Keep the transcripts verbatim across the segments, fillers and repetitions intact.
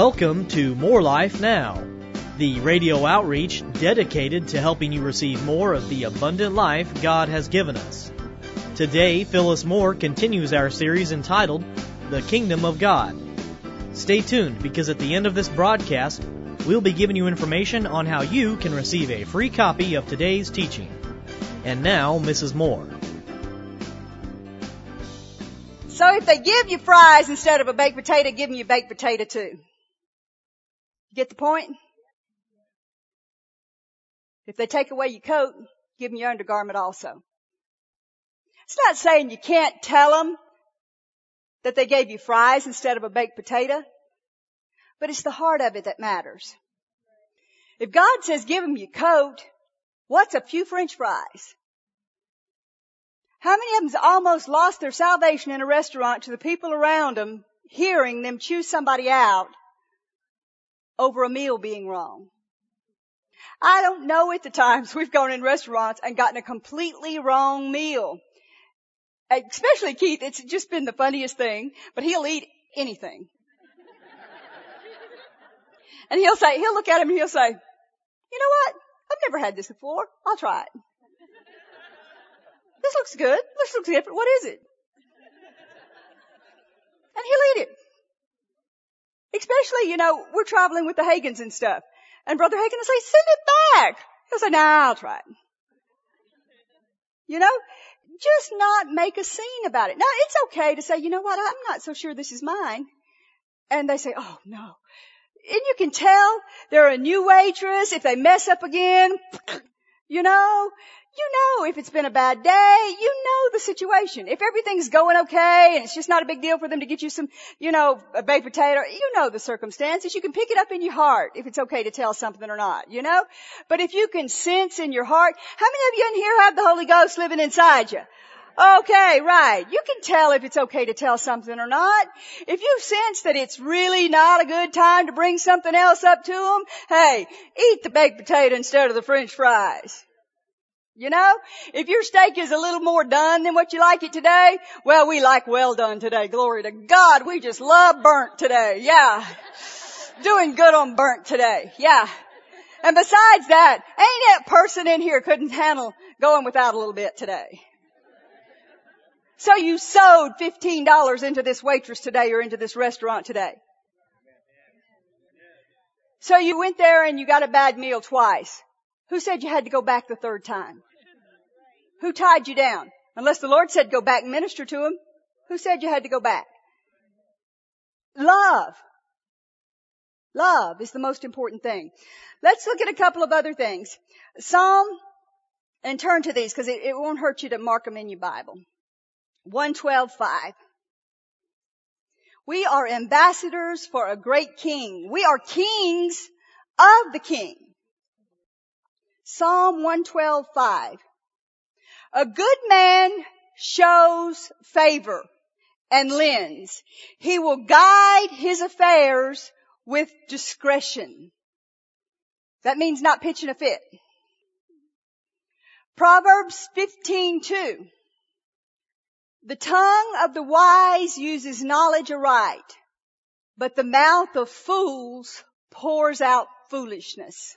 Welcome to More Life Now, the radio outreach dedicated to helping you receive more of the abundant life God has given us. Today, Phyllis Moore continues our series entitled, The Kingdom of God. Stay tuned, because at the end of this broadcast, we'll be giving you information on how you can receive a free copy of today's teaching. And now, Missus Moore. So if they give you fries instead of a baked potato, give them you baked potato too. Get the point? If they take away your coat, give them your undergarment also. It's not saying you can't tell them that they gave you fries instead of a baked potato, but it's the heart of it that matters. If God says give them your coat, what's a few French fries? How many of them almost lost their salvation in a restaurant to the people around them hearing them choose somebody out over a meal being wrong? I don't know at the times we've gone in restaurants and gotten a completely wrong meal. Especially Keith, it's just been the funniest thing, but he'll eat anything. And he'll say, he'll look at him and he'll say, you know what? I've never had this before. I'll try it. This looks good. This looks different. What is it? And he'll eat it. Especially, you know, we're traveling with the Hagans and stuff. And Brother Hagan will say, send it back. He'll say, nah, I'll try it. You know, just not make a scene about it. Now, it's okay to say, you know what, I'm not so sure this is mine. And they say, oh, no. And you can tell they're a new waitress. If they mess up again, you know, you know if it's been a bad day, you know the situation. If everything's going okay and it's just not a big deal for them to get you some, you know, a baked potato, you know the circumstances. You can pick it up in your heart if it's okay to tell something or not, you know. But if you can sense in your heart, how many of you in here have the Holy Ghost living inside you? Okay, right. You can tell if it's okay to tell something or not. If you sense that it's really not a good time to bring something else up to them, hey, eat the baked potato instead of the French fries. You know, if your steak is a little more done than what you like it today, well, we like well done today. Glory to God. We just love burnt today. Yeah. Doing good on burnt today. Yeah. And besides that, ain't that person in here couldn't handle going without a little bit today. So you sewed fifteen dollars into this waitress today or into this restaurant today. So you went there and you got a bad meal twice. Who said you had to go back the third time? Who tied you down? Unless the Lord said go back and minister to him. Who said you had to go back? Love. Love is the most important thing. Let's look at a couple of other things. Psalm, and turn to these because it, it won't hurt you to mark them in your Bible. one twelve five. We are ambassadors for a great king. We are kings of the king. Psalm one twelve five. A good man shows favor and lends. He will guide his affairs with discretion. That means not pitching a fit. Proverbs fifteen two. The tongue of the wise uses knowledge aright, but the mouth of fools pours out foolishness.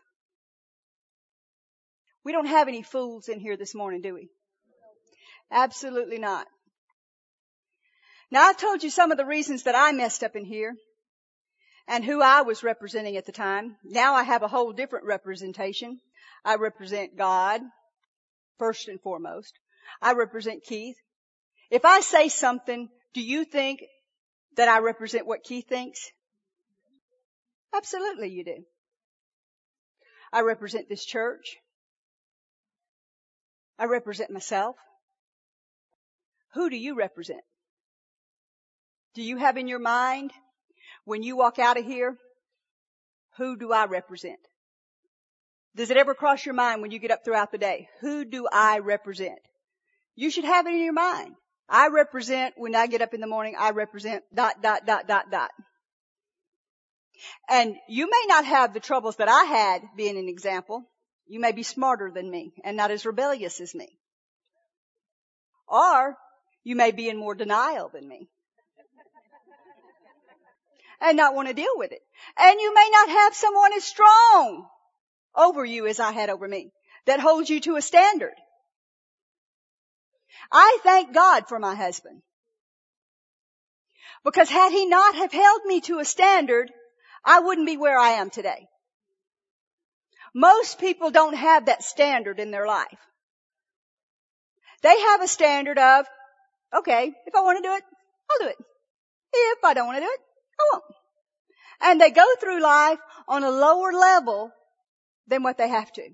We don't have any fools in here this morning, do we? Absolutely not. Now, I've told you some of the reasons that I messed up in here and who I was representing at the time. Now I have a whole different representation. I represent God, first and foremost. I represent Keith. If I say something, do you think that I represent what Keith thinks? Absolutely you do. I represent this church. I represent myself. Who do you represent? Do you have in your mind, when you walk out of here, who do I represent? Does it ever cross your mind when you get up throughout the day? Who do I represent? You should have it in your mind. I represent, when I get up in the morning, I represent dot, dot, dot, dot, dot. And you may not have the troubles that I had being an example. You may be smarter than me and not as rebellious as me. Or you may be in more denial than me. and not want to deal with it. And you may not have someone as strong over you as I had over me that holds you to a standard. I thank God for my husband. Because had he not have held me to a standard, I wouldn't be where I am today. Most people don't have that standard in their life. They have a standard of, okay, if I want to do it, I'll do it. If I don't want to do it, I won't. And they go through life on a lower level than what they have to.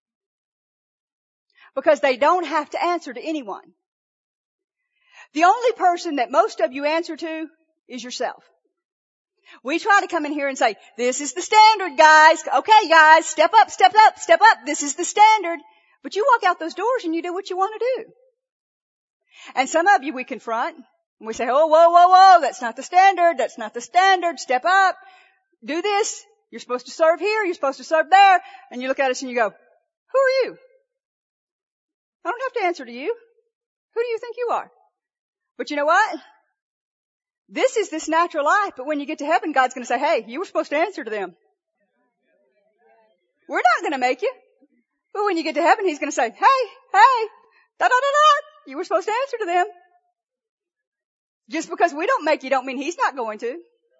Because they don't have to answer to anyone. The only person that most of you answer to is yourself. We try to come in here and say, this is the standard, guys. Okay, guys, step up, step up, step up. This is the standard. But you walk out those doors and you do what you want to do. And some of you we confront and we say, oh, whoa, whoa, whoa, that's not the standard. That's not the standard. Step up. Do this. You're supposed to serve here. You're supposed to serve there. And you look at us and you go, who are you? I don't have to answer to you. Who do you think you are? But you know what? This is this natural life, but when you get to heaven, God's going to say, hey, you were supposed to answer to them. We're not going to make you. But when you get to heaven, He's going to say, hey, hey, da da da da, you were supposed to answer to them. Just because we don't make you don't mean He's not going to.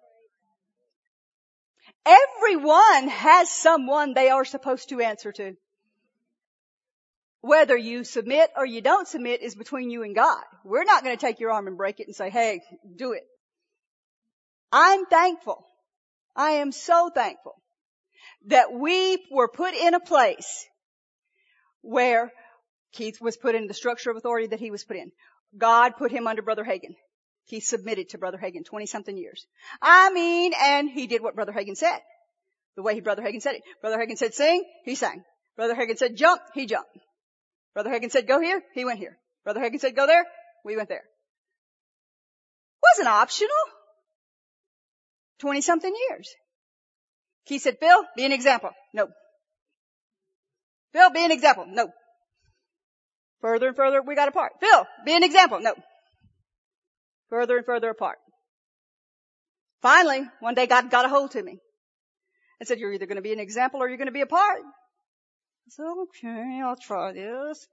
Everyone has someone they are supposed to answer to. Whether you submit or you don't submit is between you and God. We're not going to take your arm and break it and say, hey, do it. I'm thankful. I am so thankful that we were put in a place where Keith was put in the structure of authority that he was put in. God put him under Brother Hagin. He submitted to Brother Hagin twenty something years. I mean, and he did what Brother Hagin said. The way Brother Hagin said it. Brother Hagin said sing, he sang. Brother Hagin said jump, he jumped. Brother Hagin said go here, he went here. Brother Hagin said go there, we went there. Wasn't optional. twenty something years. Keith said, Phil, be an example. No. Phil, be an example. No. Further and further we got apart. Phil, be an example. No. Further and further apart. Finally, one day God got a hold to me and said, you're either going to be an example or you're going to be apart. I said, okay, I'll try this.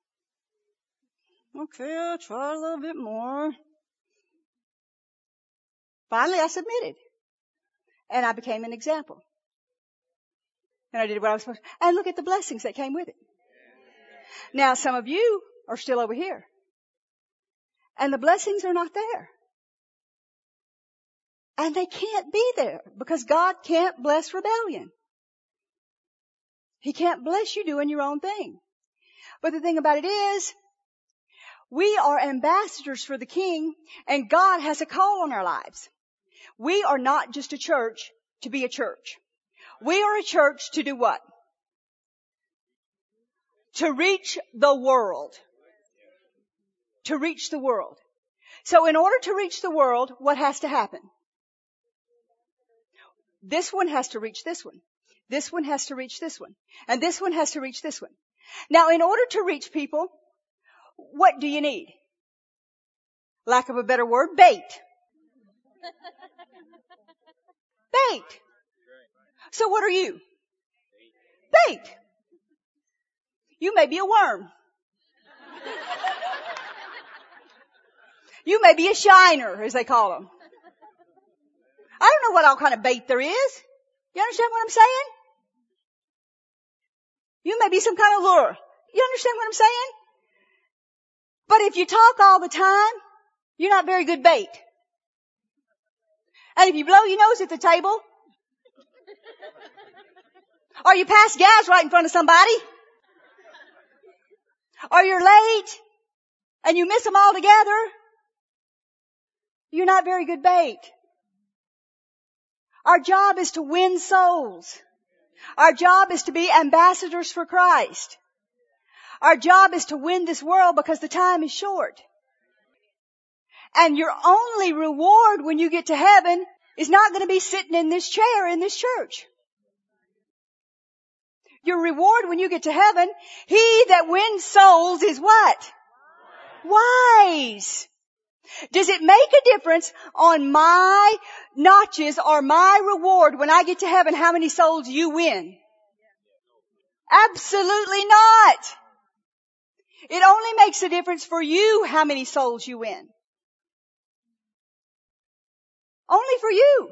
Okay, I'll try a little bit more. Finally, I submitted. And I became an example. And I did what I was supposed to. And look at the blessings that came with it. Now, some of you are still over here. And the blessings are not there. And they can't be there because God can't bless rebellion. He can't bless you doing your own thing. But the thing about it is, we are ambassadors for the King, and God has a call on our lives. We are not just a church to be a church. We are a church to do what? To reach the world. To reach the world. So in order to reach the world, what has to happen? This one has to reach this one. This one has to reach this one. And this one has to reach this one. Now, in order to reach people, what do you need? Lack of a better word, bait. Bait. So what are you? Bait. You may be a worm. You may be a shiner, as they call them. I don't know what all kind of bait there is. You understand what I'm saying? You may be some kind of lure. You understand what I'm saying? But if you talk all the time, you're not very good bait. And if you blow your nose at the table, or you pass gas right in front of somebody, or you're late, and you miss them all together, you're not very good bait. Our job is to win souls. Our job is to be ambassadors for Christ. Our job is to win this world because the time is short. And your only reward when you get to heaven is not going to be sitting in this chair in this church. Your reward when you get to heaven, he that wins souls is what? Wise. Does it make a difference on my notches or my reward when I get to heaven how many souls you win? Absolutely not. It only makes a difference for you how many souls you win. Only for you.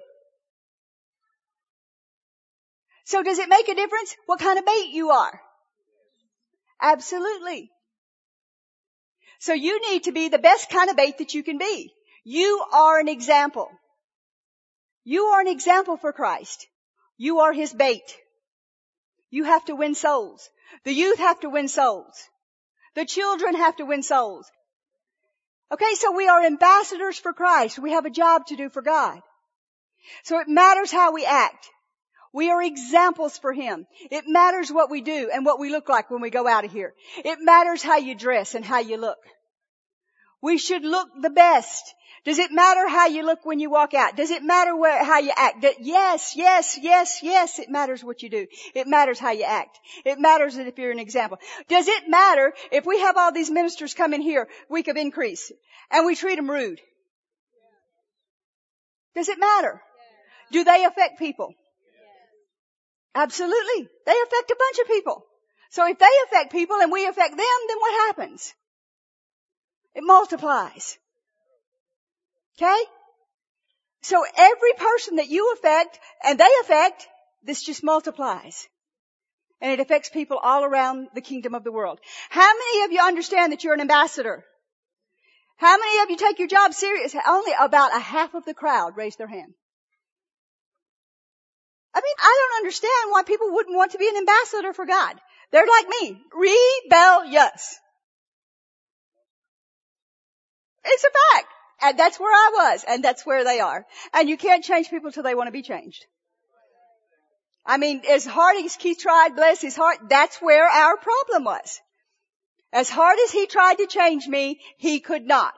So does it make a difference what kind of bait you are? Absolutely. So you need to be the best kind of bait that you can be. You are an example. You are an example for Christ. You are His bait. You have to win souls. The youth have to win souls. The children have to win souls. Okay, so we are ambassadors for Christ. We have a job to do for God. So it matters how we act. We are examples for Him. It matters what we do and what we look like when we go out of here. It matters how you dress and how you look. We should look the best. Does it matter how you look when you walk out? Does it matter where, how you act? Yes, yes, yes, yes, it matters what you do. It matters how you act. It matters if you're an example. Does it matter if we have all these ministers come in here, week of increase, and we treat them rude? Does it matter? Do they affect people? Absolutely. They affect a bunch of people. So if they affect people and we affect them, then what happens? It multiplies. Okay? So every person that you affect and they affect, this just multiplies. And it affects people all around the kingdom of the world. How many of you understand that you're an ambassador? How many of you take your job serious? Only about a half of the crowd raised their hand. I mean, I don't understand why people wouldn't want to be an ambassador for God. They're like me, rebellious. It's a fact. And that's where I was, and that's where they are. And you can't change people till they want to be changed. I mean, as hard as he tried, bless his heart, that's where our problem was. As hard as he tried to change me, he could not.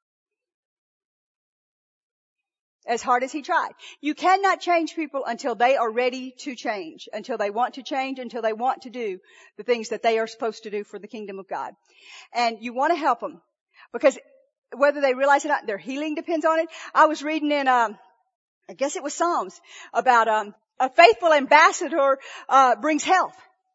As hard as he tried. You cannot change people until they are ready to change, until they want to change, until they want to do the things that they are supposed to do for the kingdom of God. And you want to help them because whether they realize it or not, their healing depends on it. I was reading in, um, I guess it was Psalms about um, a faithful ambassador uh, brings health.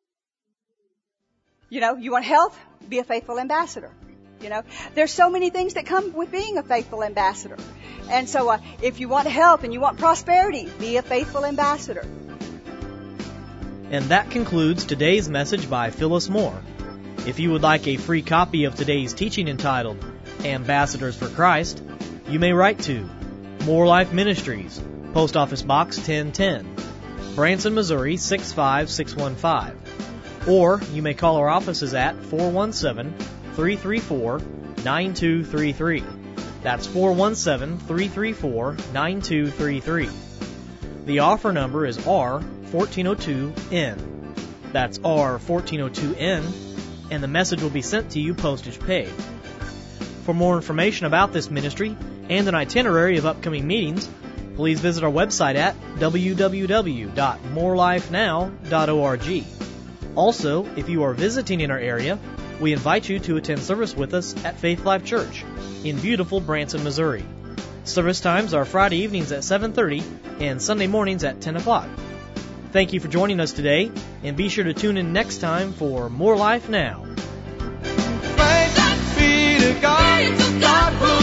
You know, you want health? Be a faithful ambassador. You know, there's so many things that come with being a faithful ambassador. And so uh, if you want health and you want prosperity, be a faithful ambassador. And that concludes today's message by Phyllis Moore. If you would like a free copy of today's teaching entitled Ambassadors for Christ, you may write to More Life Ministries, Post Office Box ten ten, Branson, Missouri six five six one five. Or you may call our offices at four one seven, three three four, nine two three three. That's four one seven, three three four, nine two three three. The offer number is R fourteen oh two N. That's R fourteen oh two N, and the message will be sent to you postage paid. For more information about this ministry and an itinerary of upcoming meetings, please visit our website at w w w dot more life now dot org. Also, if you are visiting in our area, we invite you to attend service with us at Faith Life Church in beautiful Branson, Missouri. Service times are Friday evenings at seven thirty and Sunday mornings at ten o'clock. Thank you for joining us today, and be sure to tune in next time for More Life Now. Thanks be to God, God